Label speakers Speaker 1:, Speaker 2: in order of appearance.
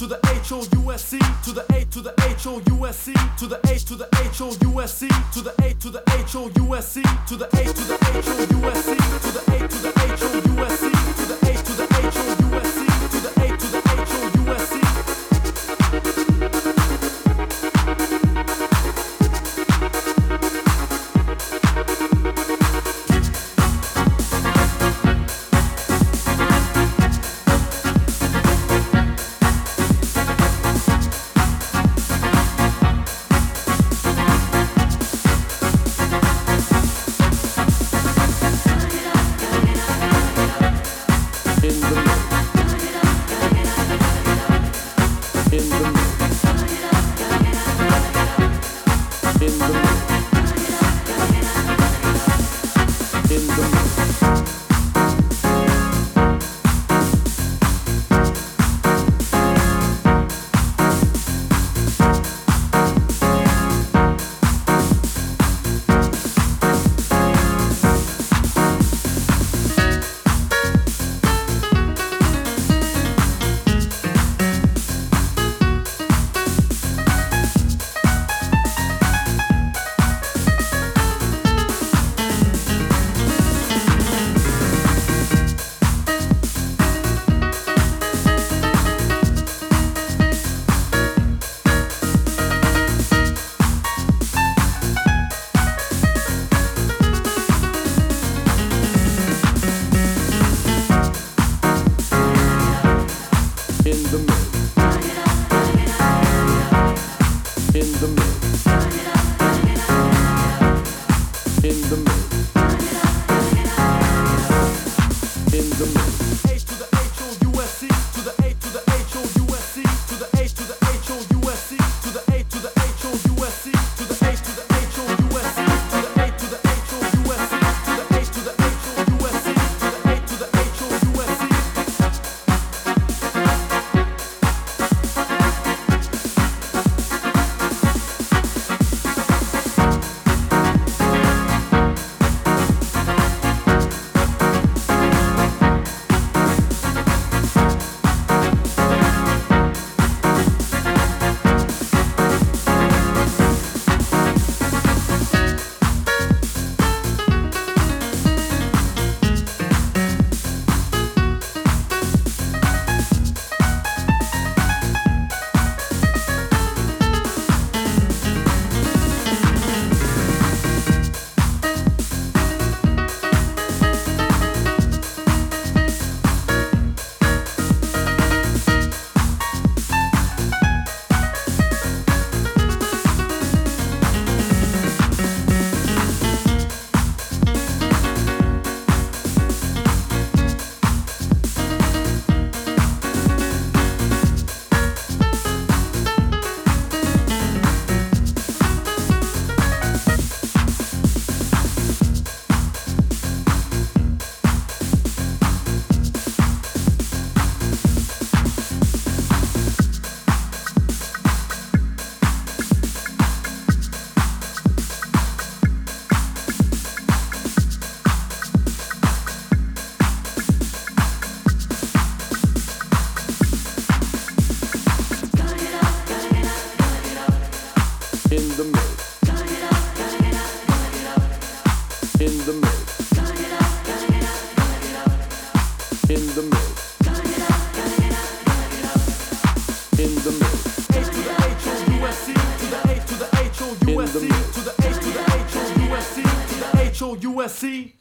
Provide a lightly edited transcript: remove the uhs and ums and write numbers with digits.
Speaker 1: the H O U S C to the A to the H O U S C to the A to the H O U S C to the A to the H O U S C to the A to the H O U S C to the A to the H O U S C to the A to the H O U S C to the A to the H O U S C. USC.